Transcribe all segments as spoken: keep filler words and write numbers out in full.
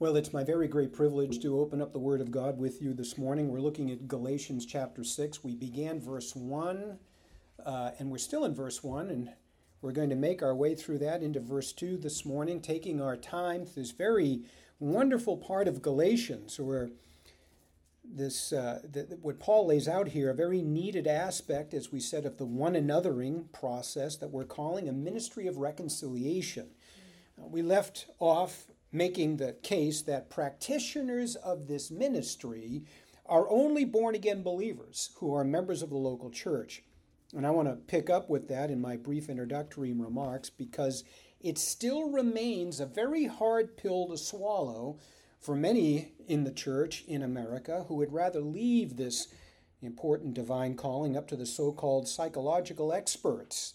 Well, it's my very great privilege to open up the Word of God with you this morning. We're looking at Galatians chapter six. We began verse one, uh, and we're still in verse one, and we're going to make our way through that into verse two this morning, taking our time through this very wonderful part of Galatians, where this uh, the, what Paul lays out here, a very needed aspect, as we said, of the one anothering process that we're calling a ministry of reconciliation. Uh, we left off making the case that practitioners of this ministry are only born-again believers who are members of the local church. And I want to pick up with that in my brief introductory remarks because it still remains a very hard pill to swallow for many in the church in America who would rather leave this important divine calling up to the so-called psychological experts.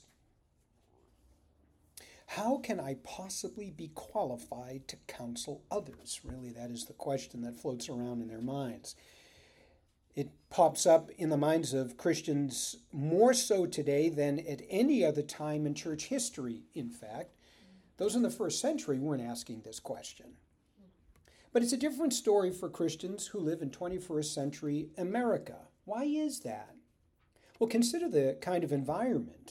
How can I possibly be qualified to counsel others? Really, that is the question that floats around in their minds. It pops up in the minds of Christians more so today than at any other time in church history, in fact. Those in the first century weren't asking this question. But it's a different story for Christians who live in twenty-first century America. Why is that? Well, consider the kind of environment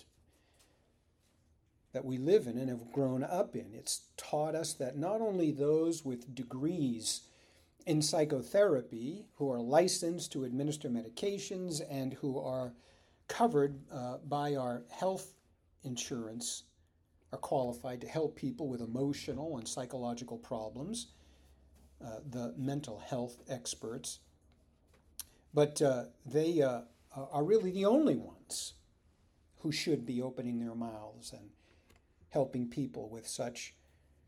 that we live in and have grown up in. It's taught us that not only those with degrees in psychotherapy who are licensed to administer medications and who are covered uh, by our health insurance are qualified to help people with emotional and psychological problems, uh, the mental health experts, but uh, they uh, are really the only ones who should be opening their mouths and helping people with such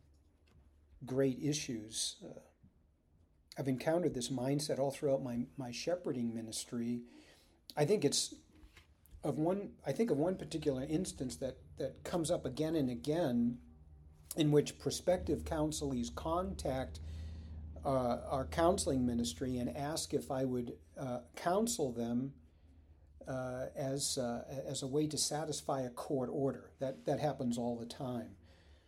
great issues. Uh, I've encountered this mindset all throughout my, my shepherding ministry. I think it's of one I think of one particular instance that, that comes up again and again in which prospective counselees contact uh, our counseling ministry and ask if I would uh, counsel them Uh, as uh, as a way to satisfy a court order. That that happens all the time.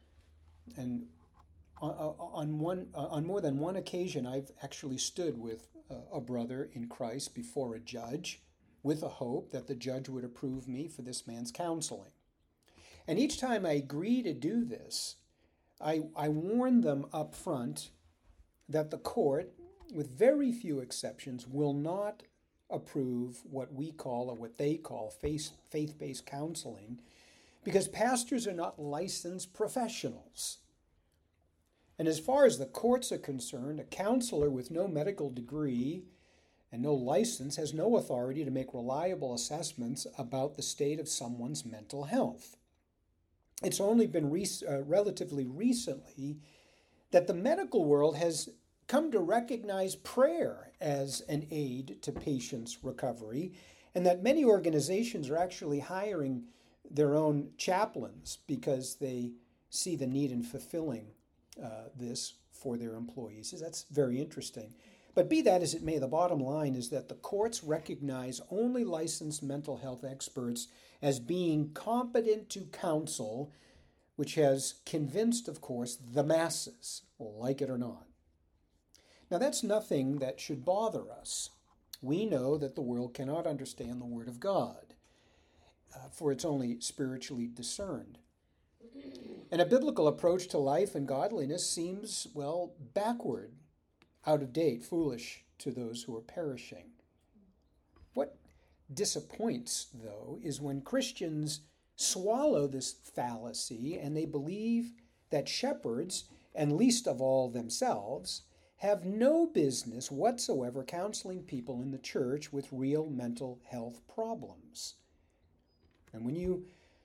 And on, on one on more than one occasion, I've actually stood with a, a brother in Christ before a judge, with a hope that the judge would approve me for this man's counseling. And each time I agree to do this, I I warn them up front that the court, with very few exceptions, will not approve what we call or what they call faith, faith-based counseling because pastors are not licensed professionals. And as far as the courts are concerned, a counselor with no medical degree and no license has no authority to make reliable assessments about the state of someone's mental health. It's only been re- uh, relatively recently that the medical world has come to recognize prayer as an aid to patients' recovery, and that many organizations are actually hiring their own chaplains because they see the need in fulfilling uh, this for their employees. That's very interesting. But be that as it may, the bottom line is that the courts recognize only licensed mental health experts as being competent to counsel, which has convinced, of course, the masses, like it or not. Now, that's nothing that should bother us. We know that the world cannot understand the Word of God, uh, for it's only spiritually discerned. And a biblical approach to life and godliness seems, well, backward, out of date, foolish to those who are perishing. What disappoints, though, is when Christians swallow this fallacy and they believe that shepherds, and least of all themselves, have no business whatsoever counseling people in the church with real mental health problems. And when you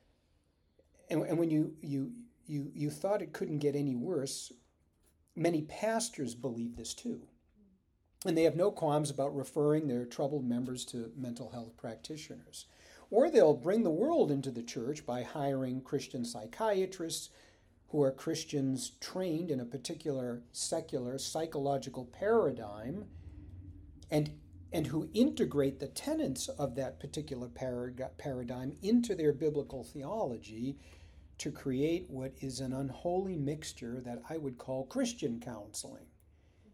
and, and when you you you you thought it couldn't get any worse, many pastors believe this too. And they have no qualms about referring their troubled members to mental health practitioners. Or they'll bring the world into the church by hiring Christian psychiatrists who are Christians trained in a particular secular psychological paradigm and, and who integrate the tenets of that particular parag- paradigm into their biblical theology to create what is an unholy mixture that I would call Christian counseling.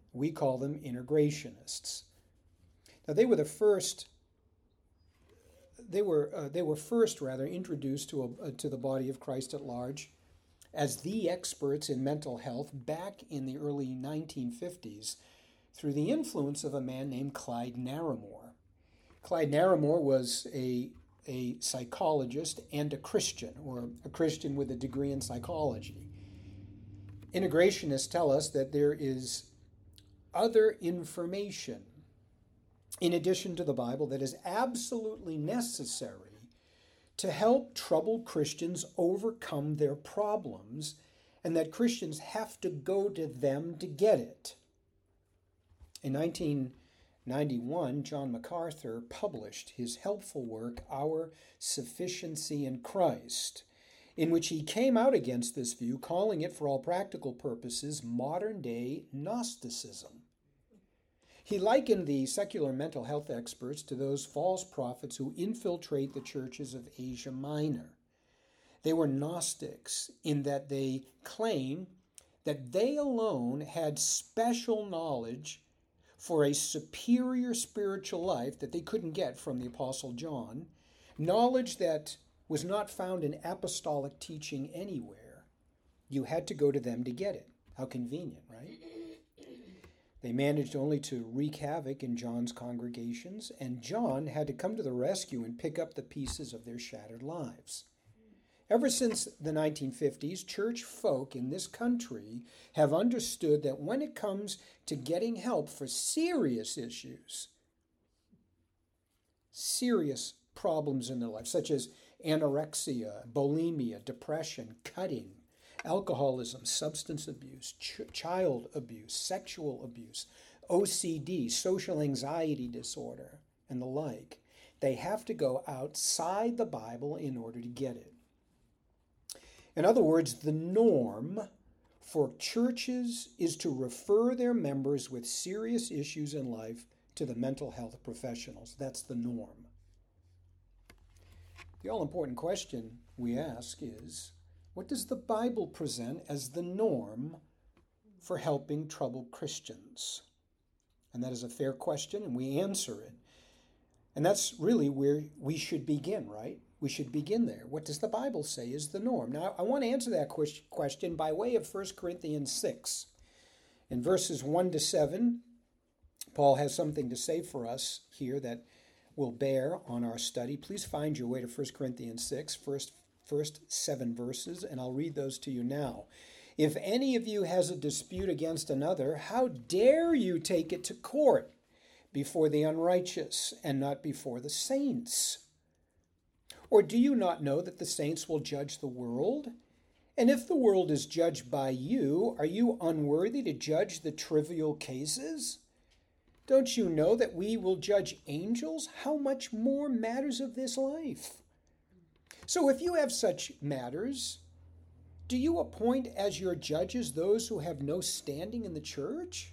We call them integrationists. Now, they were the first. They were uh, they were first rather introduced to a, uh, to the body of Christ at large as the experts in mental health back in the early nineteen fifties through the influence of a man named Clyde Narramore. Clyde Narramore was a a psychologist and a Christian, or a Christian with a degree in psychology. Integrationists tell us that there is other information in addition to the Bible that is absolutely necessary to help troubled Christians overcome their problems, and that Christians have to go to them to get it. In nineteen ninety-one, John MacArthur published his helpful work, Our Sufficiency in Christ, in which he came out against this view, calling it, for all practical purposes, modern-day Gnosticism. He likened the secular mental health experts to those false prophets who infiltrate the churches of Asia Minor. They were Gnostics in that they claim that they alone had special knowledge for a superior spiritual life that they couldn't get from the Apostle John, knowledge that was not found in apostolic teaching anywhere. You had to go to them to get it. How convenient, right? They managed only to wreak havoc in John's congregations, and John had to come to the rescue and pick up the pieces of their shattered lives. Ever since the nineteen fifties, church folk in this country have understood that when it comes to getting help for serious issues, serious problems in their life, such as anorexia, bulimia, depression, cutting, alcoholism, substance abuse, ch- child abuse, sexual abuse, O C D, social anxiety disorder, and the like, they have to go outside the Bible in order to get it. In other words, the norm for churches is to refer their members with serious issues in life to the mental health professionals. That's the norm. The all-important question we ask is, what does the Bible present as the norm for helping troubled Christians? And that is a fair question, and we answer it. And that's really where we should begin, right? We should begin there. What does the Bible say is the norm? Now, I want to answer that question by way of First Corinthians six. In verses one to seven, Paul has something to say for us here that will bear on our study. Please find your way to First Corinthians six, first, first seven verses, and I'll read those to you now. If any of you has a dispute against another, how dare you take it to court before the unrighteous and not before the saints? Or do you not know that the saints will judge the world? And if the world is judged by you, are you unworthy to judge the trivial cases? Don't you know that we will judge angels? How much more matters of this life? So if you have such matters, do you appoint as your judges those who have no standing in the church?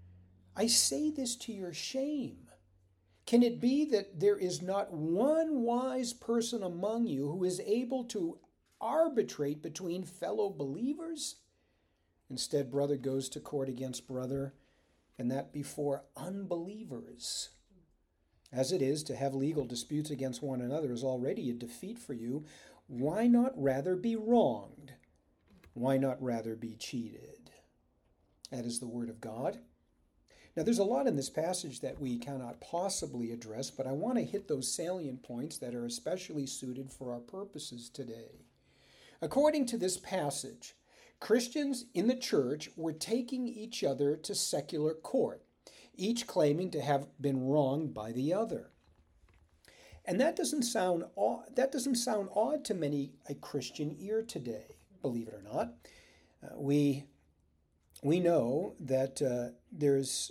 I say this to your shame. Can it be that there is not one wise person among you who is able to arbitrate between fellow believers? Instead, brother goes to court against brother, and that before unbelievers. As it is, to have legal disputes against one another is already a defeat for you. Why not rather be wronged? Why not rather be cheated? That is the word of God. Now, there's a lot in this passage that we cannot possibly address, but I want to hit those salient points that are especially suited for our purposes today. According to this passage, Christians in the church were taking each other to secular court, each claiming to have been wronged by the other. And that doesn't sound odd, that doesn't sound odd to many a Christian ear today, believe it or not. Uh, we we know that uh, there's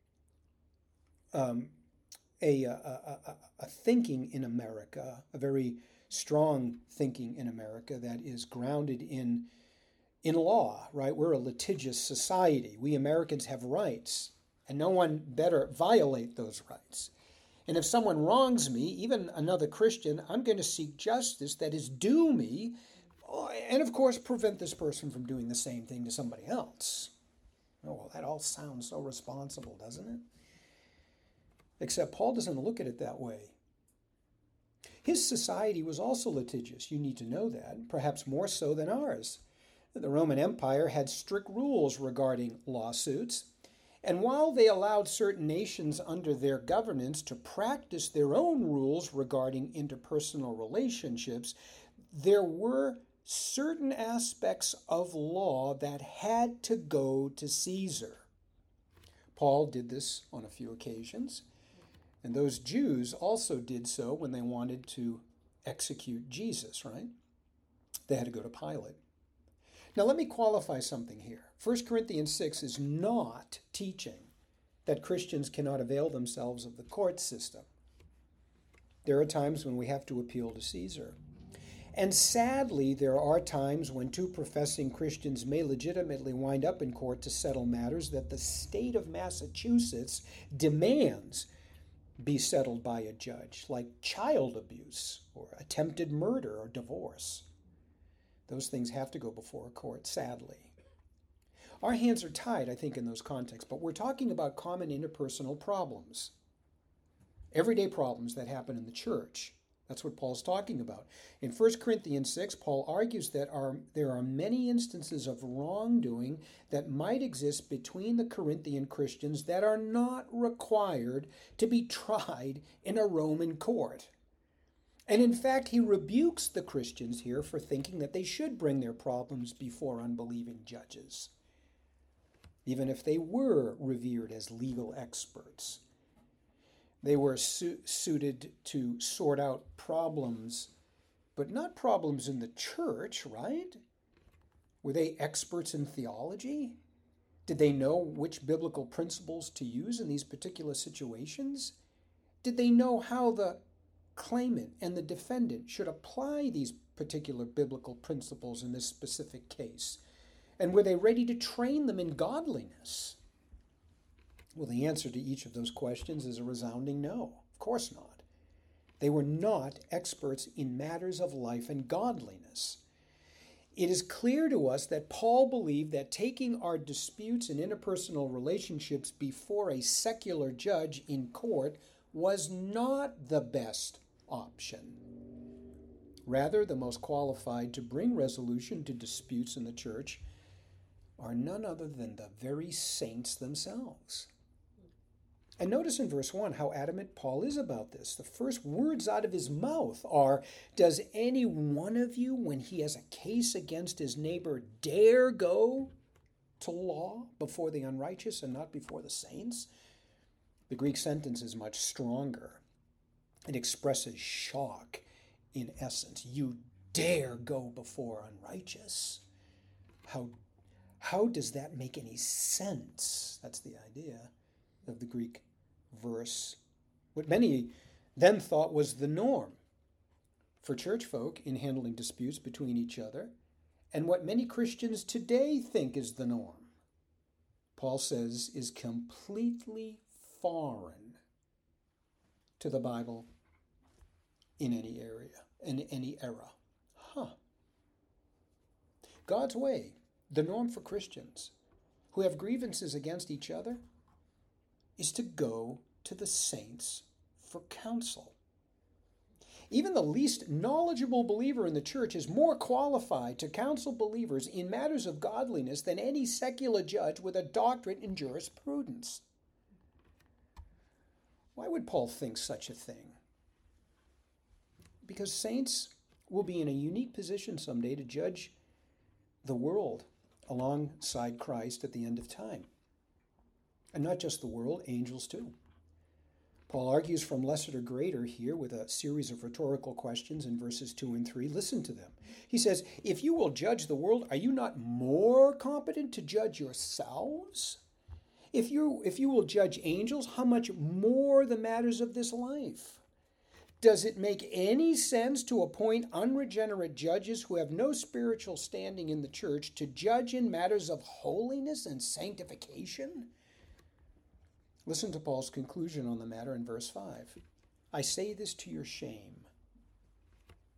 Um, a, a, a, a thinking in America, a very strong thinking in America that is grounded in, in law, right? We're a litigious society. We Americans have rights, and no one better violate those rights. And if someone wrongs me, even another Christian, I'm going to seek justice that is due me, and of course prevent this person from doing the same thing to somebody else. Oh, well, that all sounds so responsible, doesn't it? Except Paul doesn't look at it that way. His society was also litigious. You need to know that, perhaps more so than ours. The Roman Empire had strict rules regarding lawsuits, and while they allowed certain nations under their governance to practice their own rules regarding interpersonal relationships, there were certain aspects of law that had to go to Caesar. Paul did this on a few occasions, and those Jews also did so when they wanted to execute Jesus, right? They had to go to Pilate. Now let me qualify something here. First Corinthians six is not teaching that Christians cannot avail themselves of the court system. There are times when we have to appeal to Caesar. And sadly, there are times when two professing Christians may legitimately wind up in court to settle matters that the state of Massachusetts demands be settled by a judge, like child abuse or attempted murder or divorce. Those things have to go before a court, sadly. Our hands are tied, I think, in those contexts, but we're talking about common interpersonal problems, everyday problems that happen in the church. That's what Paul's talking about. In First Corinthians six, Paul argues that are, there are many instances of wrongdoing that might exist between the Corinthian Christians that are not required to be tried in a Roman court. And in fact, he rebukes the Christians here for thinking that they should bring their problems before unbelieving judges, even if they were revered as legal experts. They were su- suited to sort out problems, but not problems in the church, right? Were they experts in theology? Did they know which biblical principles to use in these particular situations? Did they know how the claimant and the defendant should apply these particular biblical principles in this specific case? And were they ready to train them in godliness? Well, the answer to each of those questions is a resounding no. Of course not. They were not experts in matters of life and godliness. It is clear to us that Paul believed that taking our disputes and interpersonal relationships before a secular judge in court was not the best option. Rather, the most qualified to bring resolution to disputes in the church are none other than the very saints themselves. And notice in verse one how adamant Paul is about this. The first words out of his mouth are, does any one of you, when he has a case against his neighbor, dare go to law before the unrighteous and not before the saints? The Greek sentence is much stronger. It expresses shock in essence. You dare go before unrighteous? How, how does that make any sense? That's the idea of the Greek verse. What many then thought was the norm for church folk in handling disputes between each other, and what many Christians today think is the norm, Paul says, is completely foreign to the Bible in any area, in any era. Huh. God's way, the norm for Christians who have grievances against each other, is to go to the saints for counsel. Even the least knowledgeable believer in the church is more qualified to counsel believers in matters of godliness than any secular judge with a doctorate in jurisprudence. Why would Paul think such a thing? Because saints will be in a unique position someday to judge the world alongside Christ at the end of time. And not just the world, angels too. Paul argues from lesser to greater here with a series of rhetorical questions in verses two and three. Listen to them. He says, if you will judge the world, are you not more competent to judge yourselves? If you, if you will judge angels, how much more the matters of this life? Does it make any sense to appoint unregenerate judges who have no spiritual standing in the church to judge in matters of holiness and sanctification? Listen to Paul's conclusion on the matter in verse five. I say this to your shame.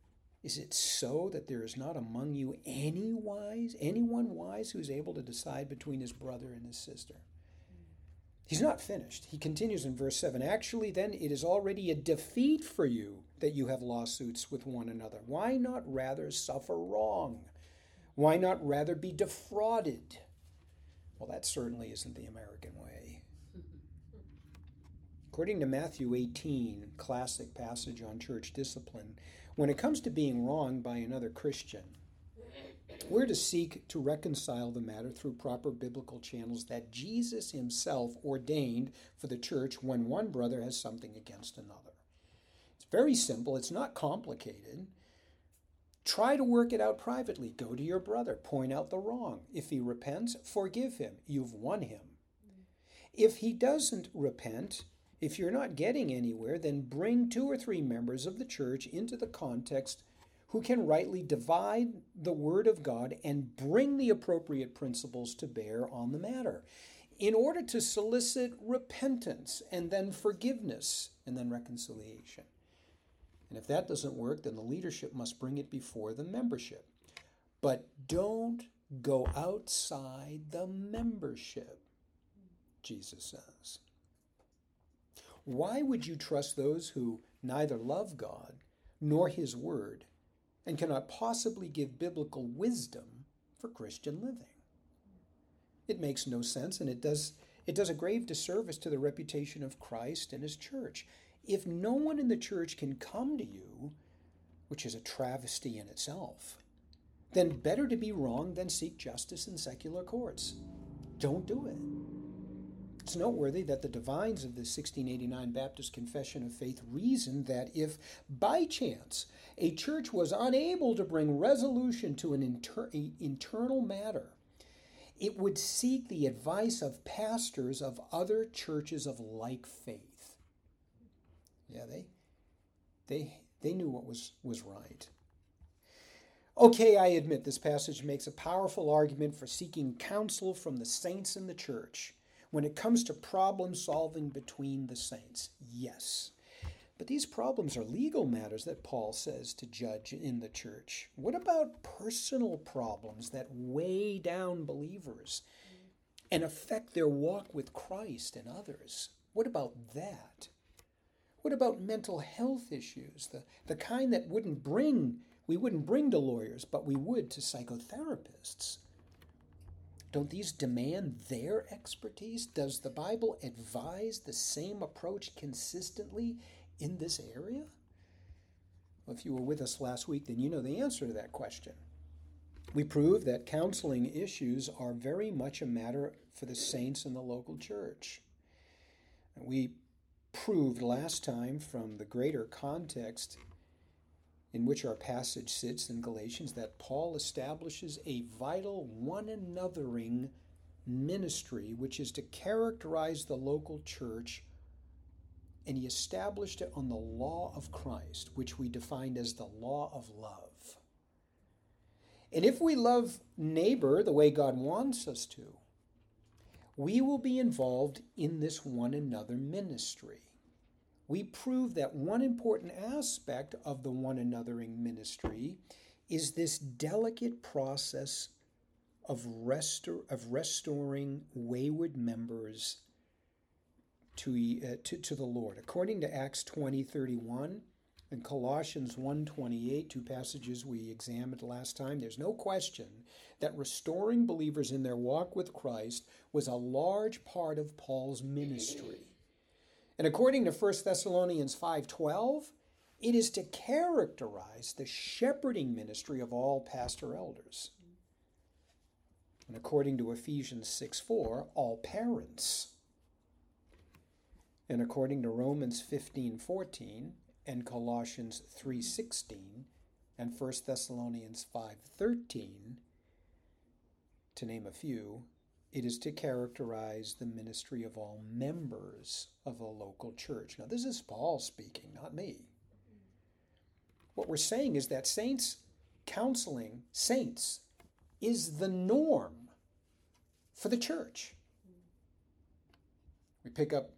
Is it so that there is not among you any wise, anyone wise who is able to decide between his brother and his sister? He's not finished. He continues in verse seven. Actually, then, it is already a defeat for you that you have lawsuits with one another. Why not rather suffer wrong? Why not rather be defrauded? Well, that certainly isn't the American way. According to Matthew eighteen, classic passage on church discipline, when it comes to being wronged by another Christian, we're to seek to reconcile the matter through proper biblical channels that Jesus himself ordained for the church when one brother has something against another. It's very simple. It's not complicated. Try to work it out privately. Go to your brother. Point out the wrong. If he repents, forgive him. You've won him. If he doesn't repent, if you're not getting anywhere, then bring two or three members of the church into the context who can rightly divide the Word of God and bring the appropriate principles to bear on the matter in order to solicit repentance and then forgiveness and then reconciliation. And if that doesn't work, then the leadership must bring it before the membership. But don't go outside the membership, Jesus says. Why would you trust those who neither love God nor his word and cannot possibly give biblical wisdom for Christian living? It makes no sense, and it does, it does a grave disservice to the reputation of Christ and his church. If no one in the church can come to you, which is a travesty in itself, then better to be wrong than seek justice in secular courts. Don't do it. It's noteworthy that the divines of the sixteen eighty-nine Baptist Confession of Faith reasoned that if, by chance, a church was unable to bring resolution to an inter- internal matter, it would seek the advice of pastors of other churches of like faith. Yeah, they they they knew what was, was right. Okay, I admit this passage makes a powerful argument for seeking counsel from the saints in the church when it comes to problem solving between the saints. Yes. But these problems are legal matters that Paul says to judge in the church. What about personal problems that weigh down believers and affect their walk with Christ and others? What about that? What about mental health issues, the, the kind that wouldn't bring, we wouldn't bring to lawyers, but we would to psychotherapists? Don't these demand their expertise? Does the Bible advise the same approach consistently in this area? Well, if you were with us last week, then you know the answer to that question. We proved that counseling issues are very much a matter for the saints in the local church. We proved last time from the greater context in which our passage sits in Galatians that Paul establishes a vital one-anothering ministry which is to characterize the local church, and he established it on the law of Christ, which we defined as the law of love. And if we love neighbor the way God wants us to, we will be involved in this one another ministry. We prove that one important aspect of the one anothering ministry is this delicate process of, restor- of restoring wayward members to, uh, to, to the Lord. According to Acts twenty thirty-one and Colossians one twenty-eight, two passages we examined last time, there's no question that restoring believers in their walk with Christ was a large part of Paul's ministry. And according to First Thessalonians five twelve, it is to characterize the shepherding ministry of all pastor elders. And according to Ephesians six four, all parents. And according to Romans fifteen fourteen and Colossians three sixteen and First Thessalonians five thirteen, to name a few, it is to characterize the ministry of all members of a local church. Now, this is Paul speaking, not me. What we're saying is that saints counseling saints is the norm for the church. We pick up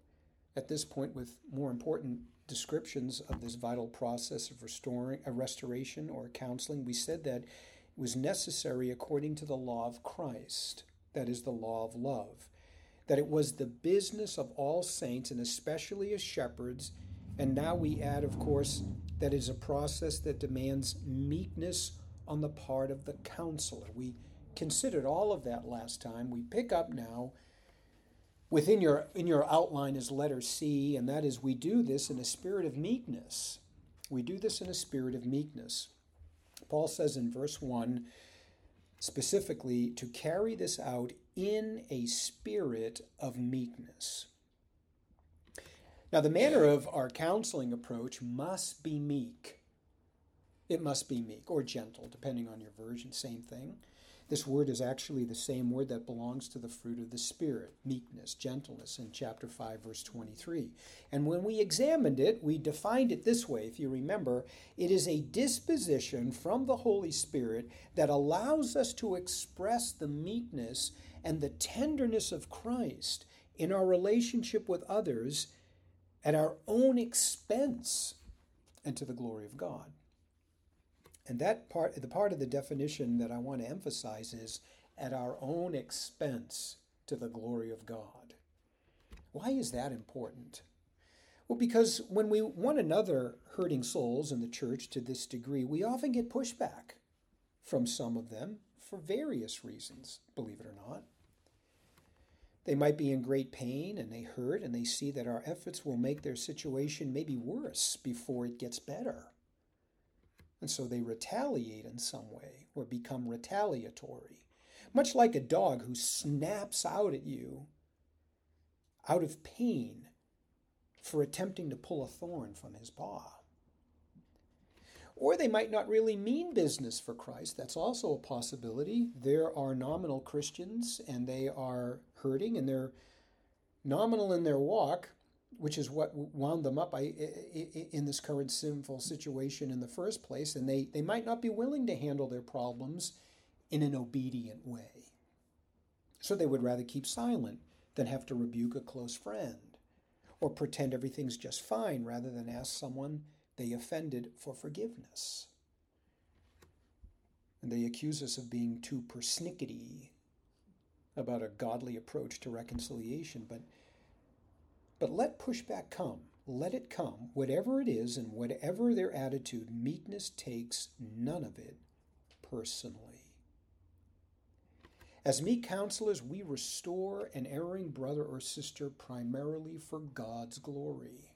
at this point with more important descriptions of this vital process of restoring a restoration or counseling. We said that it was necessary according to the law of Christ, that is the law of love, that it was the business of all saints and especially as shepherds. And now we add, of course, that it is a process that demands meekness on the part of the counselor. We considered all of that last time. We pick up now within your in your outline is letter C, and that is we do this in a spirit of meekness. We do this in a spirit of meekness. Paul says in verse one, specifically, to carry this out in a spirit of meekness. Now, the manner of our counseling approach must be meek. It must be meek or gentle, depending on your version, same thing. This word is actually the same word that belongs to the fruit of the Spirit, meekness, gentleness, in chapter five, verse twenty-three. And when we examined it, we defined it this way. If you remember, it is a disposition from the Holy Spirit that allows us to express the meekness and the tenderness of Christ in our relationship with others at our own expense and to the glory of God. And that part, the part of the definition that I want to emphasize is at our own expense to the glory of God. Why is that important? Well, because when we want another hurting souls in the church to this degree, we often get pushback from some of them for various reasons, believe it or not. They might be in great pain and they hurt and they see that our efforts will make their situation maybe worse before it gets better. And so they retaliate in some way or become retaliatory. Much like a dog who snaps out at you out of pain for attempting to pull a thorn from his paw. Or they might not really mean business for Christ. That's also a possibility. There are nominal Christians and they are hurting and they're nominal in their walk, which is what wound them up in this current sinful situation in the first place, and they, they might not be willing to handle their problems in an obedient way. So they would rather keep silent than have to rebuke a close friend, or pretend everything's just fine rather than ask someone they offended for forgiveness. And they accuse us of being too persnickety about a godly approach to reconciliation, but But let pushback come. Let it come. Whatever it is and whatever their attitude, meekness takes none of it personally. As meek counselors, we restore an erring brother or sister primarily for God's glory.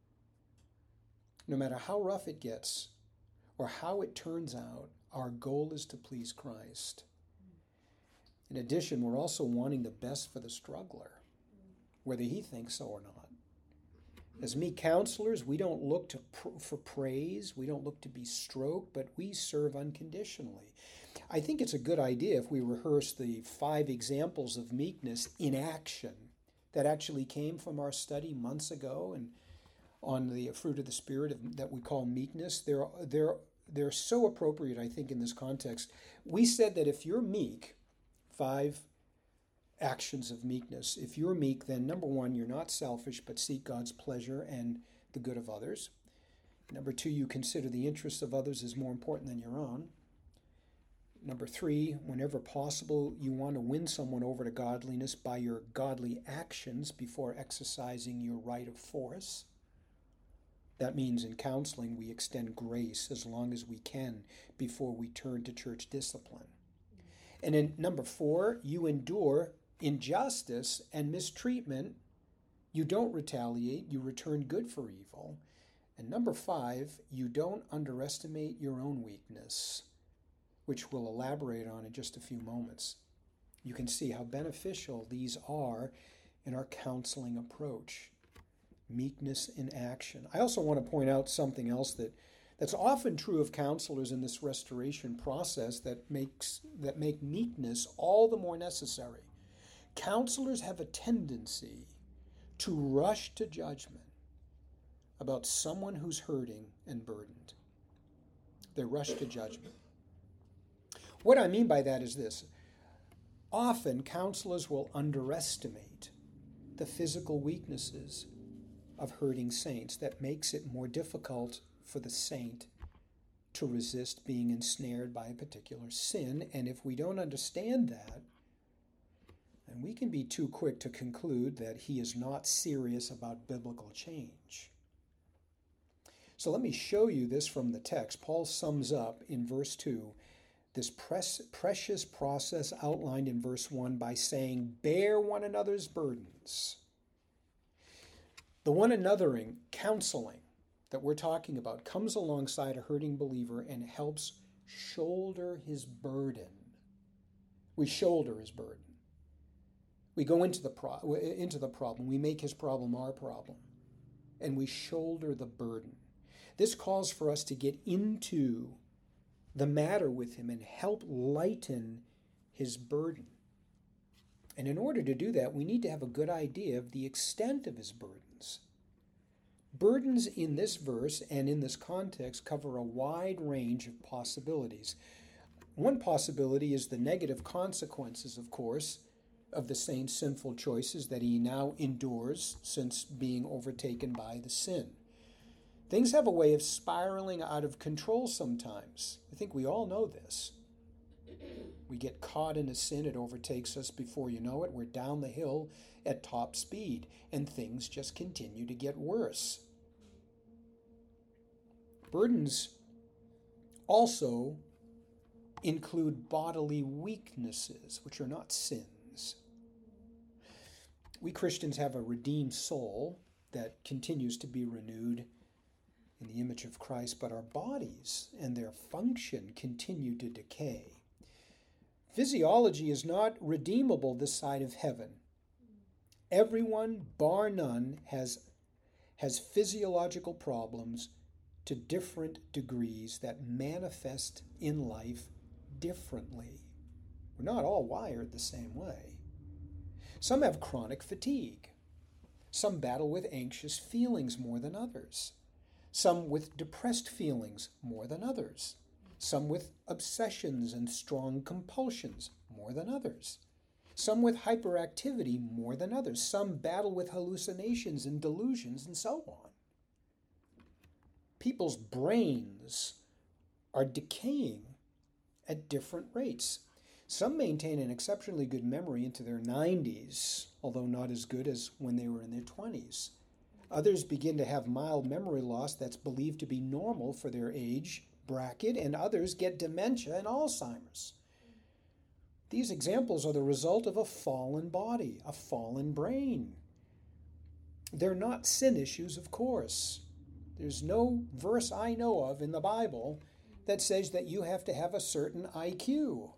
No matter how rough it gets or how it turns out, our goal is to please Christ. In addition, we're also wanting the best for the struggler, whether he thinks so or not. As meek counselors, we don't look to pr- for praise, we don't look to be stroked, but we serve unconditionally. I think it's a good idea if we rehearse the five examples of meekness in action that actually came from our study months ago and on the fruit of the Spirit of, that we call meekness. They're, they're, they're so appropriate, I think, in this context. We said that if you're meek, five actions of meekness. If you're meek, then number one, you're not selfish, but seek God's pleasure and the good of others. Number two, you consider the interests of others as more important than your own. Number three, whenever possible, you want to win someone over to godliness by your godly actions before exercising your right of force. That means in counseling, we extend grace as long as we can before we turn to church discipline. And in number four, you endure injustice and mistreatment. You don't retaliate, you return good for evil. And number five, you don't underestimate your own weakness, which we'll elaborate on in just a few moments. You can see how beneficial these are in our counseling approach. Meekness in action. I also want to point out something else that that's often true of counselors in this restoration process that makes that make meekness all the more necessary. Counselors have a tendency to rush to judgment about someone who's hurting and burdened. They rush to judgment. What I mean by that is this. Often counselors will underestimate the physical weaknesses of hurting saints that makes it more difficult for the saint to resist being ensnared by a particular sin. And if we don't understand that, then we can be too quick to conclude that he is not serious about biblical change. So let me show you this from the text. Paul sums up in verse two this pres- precious process outlined in verse one by saying, bear one another's burdens. The one anothering, counseling that we're talking about comes alongside a hurting believer and helps shoulder his burden. We shoulder his burden. We go into the pro- into the problem. We make his problem our problem. And we shoulder the burden. This calls for us to get into the matter with him and help lighten his burden. And in order to do that, we need to have a good idea of the extent of his burdens. Burdens in this verse and in this context cover a wide range of possibilities. One possibility is the negative consequences, of course, of the saint's sinful choices that he now endures since being overtaken by the sin. Things have a way of spiraling out of control sometimes. I think we all know this. We get caught in a sin, it overtakes us before you know it. We're down the hill at top speed, and things just continue to get worse. Burdens also include bodily weaknesses, which are not sins. We Christians have a redeemed soul that continues to be renewed in the image of Christ, but our bodies and their function continue to decay. Physiology is not redeemable this side of heaven. Everyone, bar none, has, has physiological problems to different degrees that manifest in life differently. We're not all wired the same way. Some have chronic fatigue. Some battle with anxious feelings more than others. Some with depressed feelings more than others. Some with obsessions and strong compulsions more than others. Some with hyperactivity more than others. Some battle with hallucinations and delusions and so on. People's brains are decaying at different rates. Some maintain an exceptionally good memory into their nineties, although not as good as when they were in their twenties. Others begin to have mild memory loss that's believed to be normal for their age bracket, and others get dementia and Alzheimer's. These examples are the result of a fallen body, a fallen brain. They're not sin issues, of course. There's no verse I know of in the Bible that says that you have to have a certain I Q.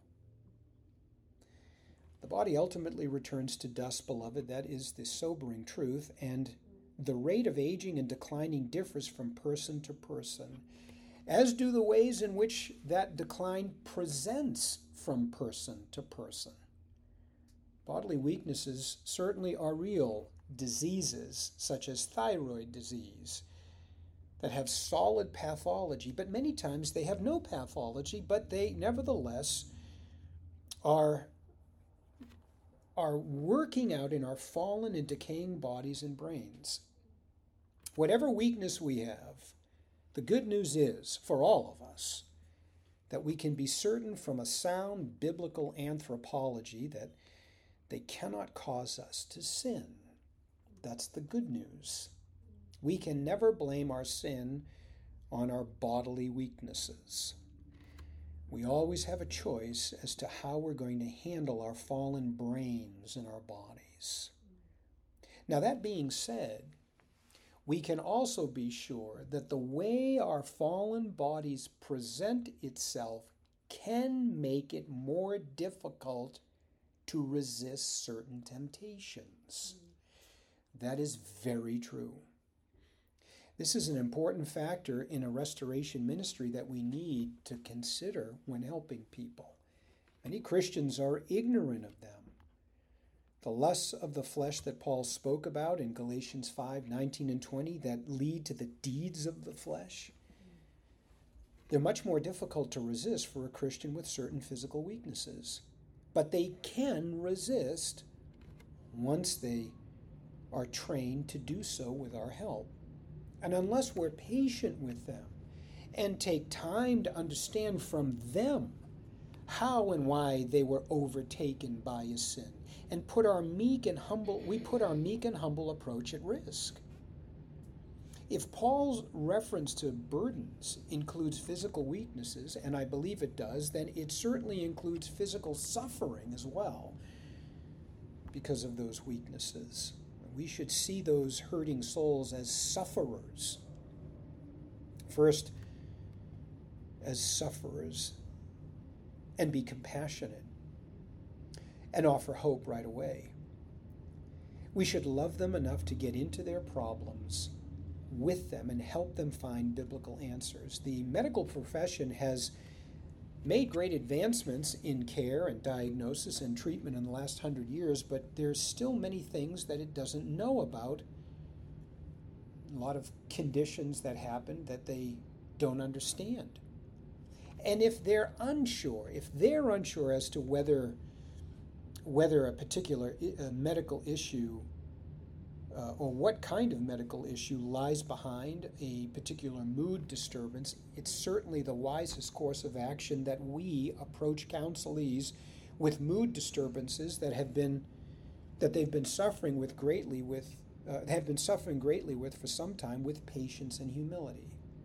The body ultimately returns to dust, beloved. That is the sobering truth, and the rate of aging and declining differs from person to person, as do the ways in which that decline presents from person to person. Bodily weaknesses certainly are real diseases, such as thyroid disease, that have solid pathology, but many times they have no pathology, but they nevertheless are, are working out in our fallen and decaying bodies and brains. Whatever weakness we have, the good news is, for all of us, that we can be certain from a sound biblical anthropology that they cannot cause us to sin. That's the good news. We can never blame our sin on our bodily weaknesses. We always have a choice as to how we're going to handle our fallen brains and our bodies. Now, that being said, we can also be sure that the way our fallen bodies present itself can make it more difficult to resist certain temptations. That is very true. This is an important factor in a restoration ministry that we need to consider when helping people. Many Christians are ignorant of them. The lusts of the flesh that Paul spoke about in Galatians five, nineteen and twenty that lead to the deeds of the flesh, they're much more difficult to resist for a Christian with certain physical weaknesses. But they can resist once they are trained to do so with our help. And unless we're patient with them and take time to understand from them how and why they were overtaken by a sin, and put our meek and humble, we put our meek and humble approach at risk. If Paul's reference to burdens includes physical weaknesses, and I believe it does, then it certainly includes physical suffering as well because of those weaknesses. We should see those hurting souls as sufferers. First, as sufferers, and be compassionate and offer hope right away. We should love them enough to get into their problems with them and help them find biblical answers. The medical profession has made great advancements in care and diagnosis and treatment in the last hundred years, but there's still many things that it doesn't know about. A lot of conditions that happen that they don't understand. And if they're unsure, if they're unsure as to whether whether a particular uh, medical issue uh, or what kind of medical issue lies behind a particular mood disturbance, it's certainly the wisest course of action that we approach counselees with mood disturbances that have been that they've been suffering with greatly with uh, have been suffering greatly with for some time, with patience and humility.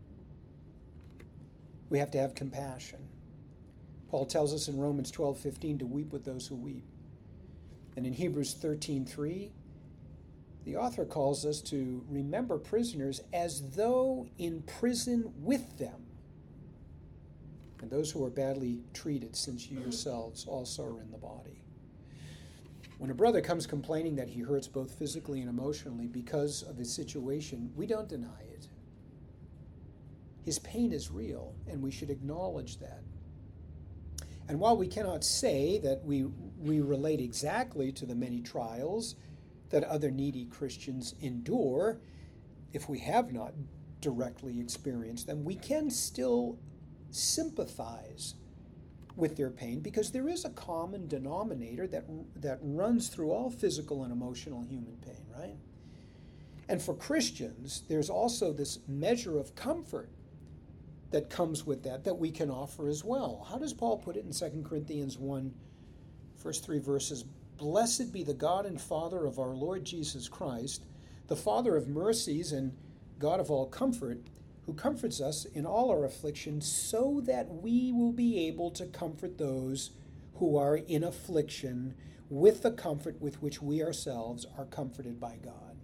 We have to have compassion. Paul tells us in Romans twelve fifteen to weep with those who weep. And in Hebrews thirteen three, the author calls us to remember prisoners as though in prison with them, and those who are badly treated, since you yourselves also are in the body. When a brother comes complaining that he hurts both physically and emotionally because of his situation, we don't deny it. His pain is real, and we should acknowledge that. And while we cannot say that we, we relate exactly to the many trials that other needy Christians endure, if we have not directly experienced them, we can still sympathize with their pain, because there is a common denominator that, that runs through all physical and emotional human pain, right? And for Christians, there's also this measure of comfort that comes with that, that we can offer as well. How does Paul put it in Second Corinthians one, first three verses? Blessed be the God and Father of our Lord Jesus Christ, the Father of mercies and God of all comfort, who comforts us in all our affliction, so that we will be able to comfort those who are in affliction with the comfort with which we ourselves are comforted by God.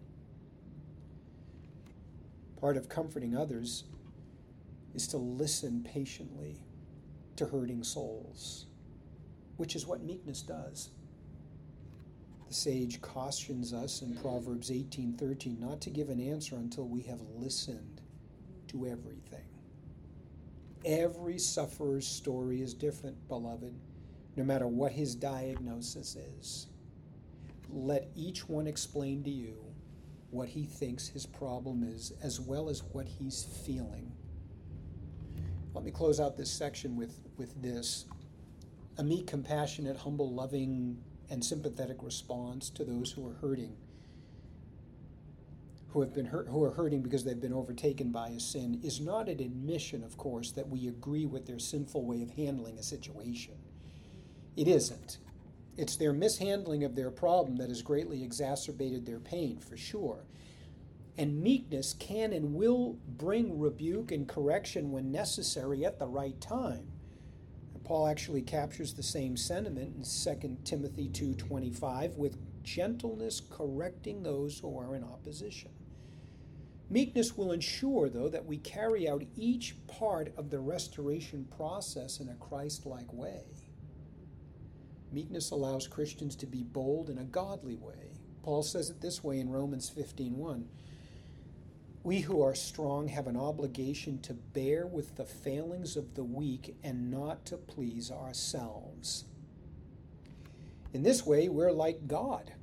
Part of comforting others is to listen patiently to hurting souls, which is what meekness does. The sage cautions us in Proverbs eighteen thirteen not to give an answer until we have listened to everything. Every sufferer's story is different, beloved, no matter what his diagnosis is. Let each one explain to you what he thinks his problem is, as well as what he's feeling. Let me close out this section with, with this. A meek, compassionate, humble, loving, and sympathetic response to those who are hurting, who have been hurt, who are hurting because they've been overtaken by a sin, is not an admission, of course, that we agree with their sinful way of handling a situation. It isn't. It's their mishandling of their problem that has greatly exacerbated their pain, for sure. And meekness can and will bring rebuke and correction when necessary at the right time. And Paul actually captures the same sentiment in Second Timothy two twenty-five, with gentleness correcting those who are in opposition. Meekness will ensure, though, that we carry out each part of the restoration process in a Christ-like way. Meekness allows Christians to be bold in a godly way. Paul says it this way in Romans fifteen one. We who are strong have an obligation to bear with the failings of the weak and not to please ourselves. In this way, we're like God.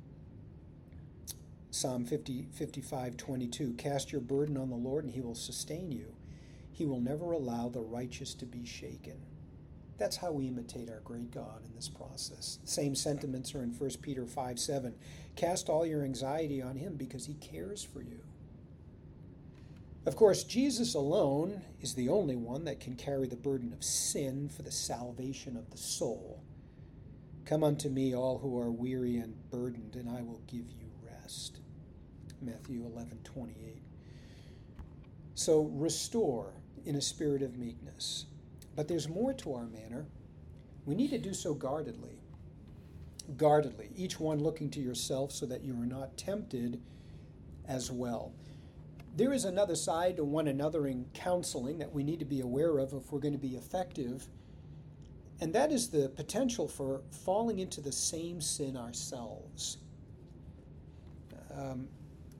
Psalm fifty, fifty-five twenty-two, cast your burden on the Lord and he will sustain you. He will never allow the righteous to be shaken. That's how we imitate our great God in this process. Same sentiments are in First Peter five seven. Cast all your anxiety on him because he cares for you. Of course, Jesus alone is the only one that can carry the burden of sin for the salvation of the soul. Come unto me, all who are weary and burdened, and I will give you rest. Matthew eleven twenty-eight. So restore in a spirit of meekness. But there's more to our manner. We need to do so guardedly. Guardedly, each one looking to yourself so that you are not tempted as well. There is another side to one another in counseling that we need to be aware of if we're going to be effective, and that is the potential for falling into the same sin ourselves. Um,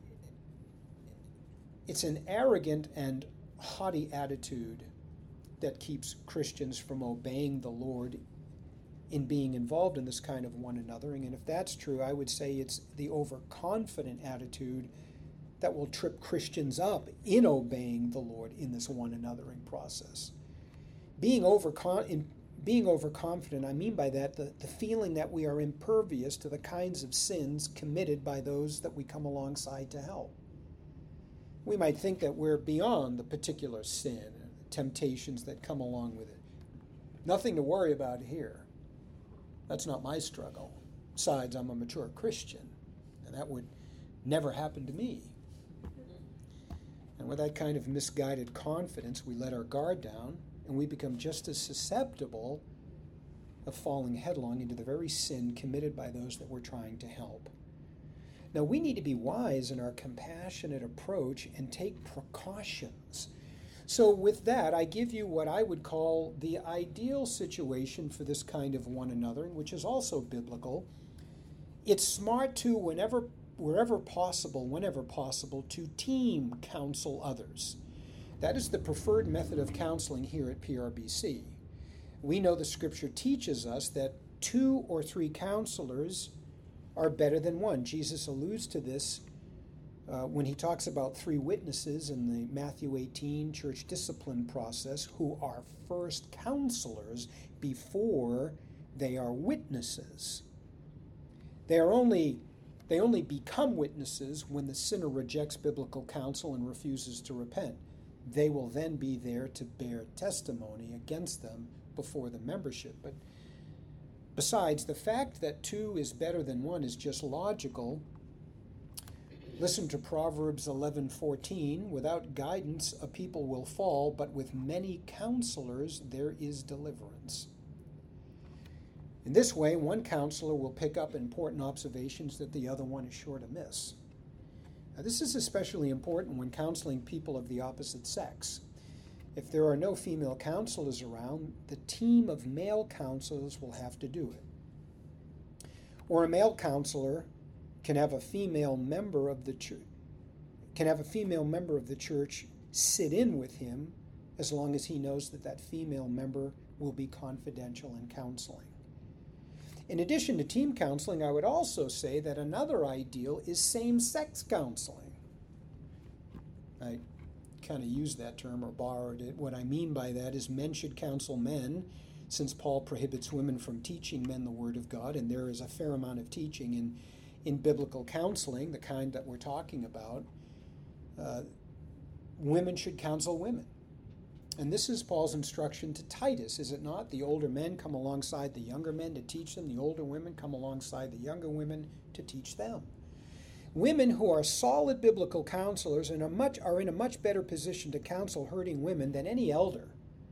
it's an arrogant and haughty attitude that keeps Christians from obeying the Lord in being involved in this kind of one anothering. And if that's true, I would say it's the overconfident attitude that will trip Christians up in obeying the Lord in this one anothering process. Being overcon- in, being overconfident, I mean by that the, the feeling that we are impervious to the kinds of sins committed by those that we come alongside to help. We might think that we're beyond the particular sin, temptations that come along with it. Nothing to worry about here. That's not my struggle. Besides, I'm a mature Christian, and that would never happen to me. And with that kind of misguided confidence, we let our guard down, and we become just as susceptible of falling headlong into the very sin committed by those that we're trying to help. Now, we need to be wise in our compassionate approach and take precautions. So with that, I give you what I would call the ideal situation for this kind of one anothering, which is also biblical. It's smart to, whenever, wherever possible, whenever possible, to team counsel others. That is the preferred method of counseling here at P R B C. We know the Scripture teaches us that two or three counselors are better than one. Jesus alludes to this Uh, when he talks about three witnesses in the Matthew eighteen church discipline process who are first counselors before they are witnesses. They are only they only become witnesses when the sinner rejects biblical counsel and refuses to repent. They will then be there to bear testimony against them before the membership. But besides, the fact that two is better than one is just logical. Listen to Proverbs eleven fourteen. Without guidance, a people will fall, but with many counselors there is deliverance. In this way, one counselor will pick up important observations that the other one is sure to miss. Now, this is especially important when counseling people of the opposite sex. If there are no female counselors around, the team of male counselors will have to do it. Or a male counselor can have a female member of the church can have a female member of the church sit in with him as long as he knows that that female member will be confidential in counseling. In addition to team counseling, I would also say that another ideal is same-sex counseling. I kind of used that term or borrowed it. What I mean by that is men should counsel men, since Paul prohibits women from teaching men the Word of God, and there is a fair amount of teaching in In biblical counseling, the kind that we're talking about. Uh, women should counsel women. And this is Paul's instruction to Titus, is it not? The older men come alongside the younger men to teach them. The older women come alongside the younger women to teach them. Women who are solid biblical counselors and are, much, are in a much better position to counsel hurting women than any elder,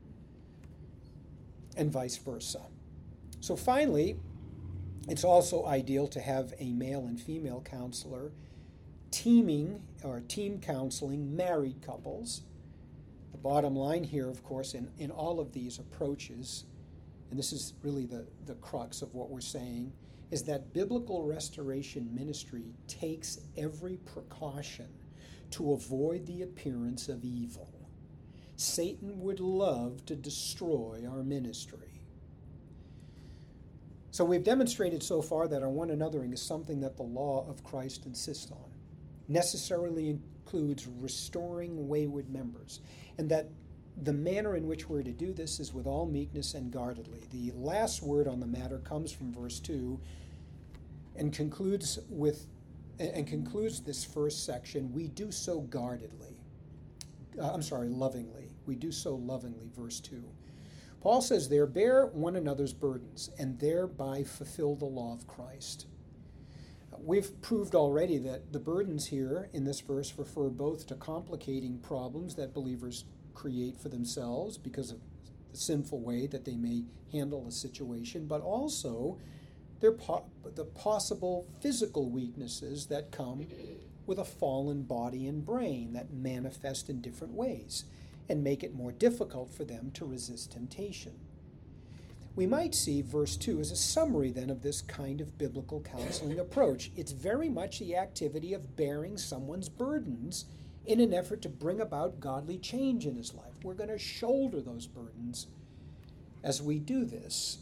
and vice versa. So finally, it's also ideal to have a male and female counselor teaming or team counseling married couples. The bottom line here, of course, in, in all of these approaches, and this is really the, the crux of what we're saying, is that biblical restoration ministry takes every precaution to avoid the appearance of evil. Satan would love to destroy our ministry. So we've demonstrated so far that our one anothering is something that the law of Christ insists on, necessarily includes restoring wayward members, and that the manner in which we're to do this is with all meekness and guardedly. The last word on the matter comes from verse two and concludes with and concludes this first section. We do so guardedly. Uh, I'm sorry, lovingly. We do so lovingly, verse two. Paul says there, bear one another's burdens and thereby fulfill the law of Christ. We've proved already that the burdens here in this verse refer both to complicating problems that believers create for themselves because of the sinful way that they may handle a situation, but also they're po- the possible physical weaknesses that come with a fallen body and brain that manifest in different ways and make it more difficult for them to resist temptation. We might see verse two as a summary then of this kind of biblical counseling approach. It's very much the activity of bearing someone's burdens in an effort to bring about godly change in his life. We're going to shoulder those burdens as we do this.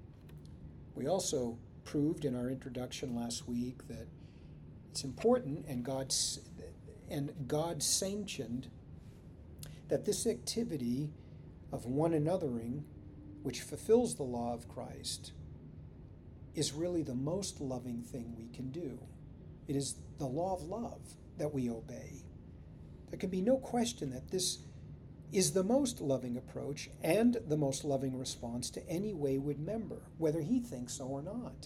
We also proved in our introduction last week that it's important and God and God sanctioned that this activity of one anothering, which fulfills the law of Christ, is really the most loving thing we can do. It is the law of love that we obey. There can be no question that this is the most loving approach and the most loving response to any wayward member, whether he thinks so or not.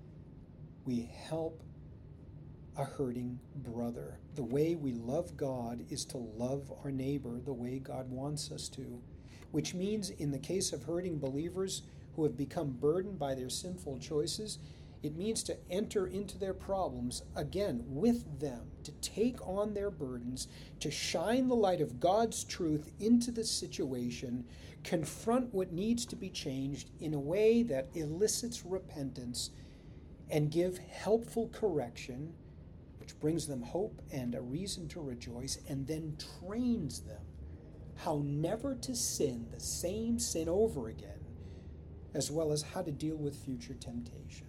We help a hurting brother. The way we love God is to love our neighbor the way God wants us to, which means in the case of hurting believers who have become burdened by their sinful choices, it means to enter into their problems again with them, to take on their burdens, to shine the light of God's truth into the situation, confront what needs to be changed in a way that elicits repentance, and give helpful correction, which brings them hope and a reason to rejoice, and then trains them how never to sin the same sin over again, as well as how to deal with future temptation.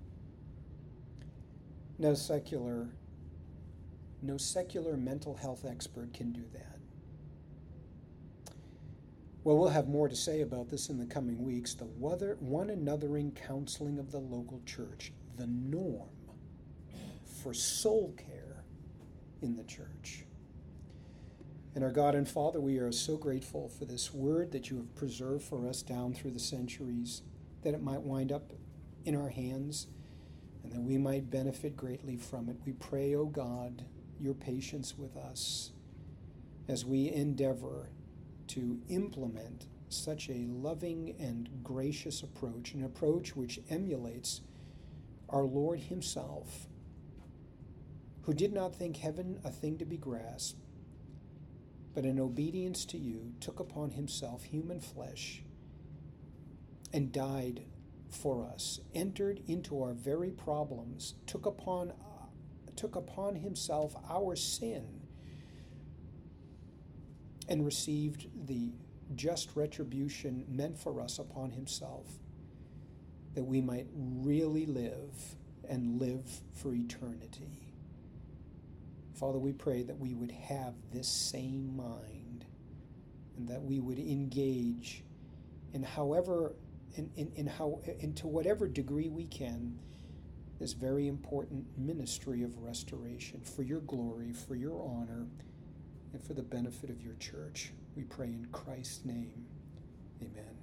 No secular, no secular mental health expert can do that. Well, we'll have more to say about this in the coming weeks. The one anothering counseling of the local church, the norm for soul care in the church. And our God and Father, we are so grateful for this word that you have preserved for us down through the centuries, that it might wind up in our hands and that we might benefit greatly from it. We pray, O God, your patience with us as we endeavor to implement such a loving and gracious approach, an approach which emulates our Lord himself, who did not think heaven a thing to be grasped, but in obedience to you took upon himself human flesh and died for us, entered into our very problems, took upon, uh, took upon himself our sin, and received the just retribution meant for us upon himself, that we might really live and live for eternity. Father, we pray that we would have this same mind and that we would engage in however, in, in, in how, in to whatever degree we can, this very important ministry of restoration for your glory, for your honor, and for the benefit of your church. We pray in Christ's name. Amen.